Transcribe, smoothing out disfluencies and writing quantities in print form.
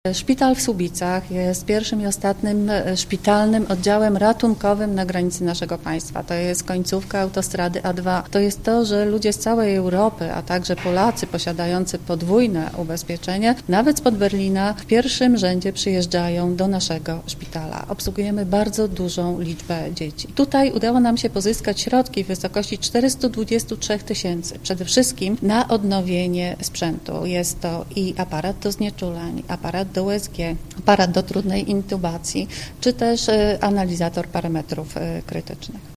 Szpital w Słubicach jest pierwszym i ostatnim szpitalnym oddziałem ratunkowym na granicy naszego państwa. To jest końcówka autostrady A2. To jest to, że ludzie z całej Europy, a także Polacy posiadający podwójne ubezpieczenie, nawet spod Berlina, w pierwszym rzędzie przyjeżdżają do naszego szpitala. Obsługujemy bardzo dużą liczbę dzieci. Tutaj udało nam się pozyskać środki w wysokości 423 000. Przede wszystkim na odnowienie sprzętu. Jest to i aparat do znieczuleń, aparat do USG, aparat do trudnej intubacji, czy też analizator parametrów krytycznych.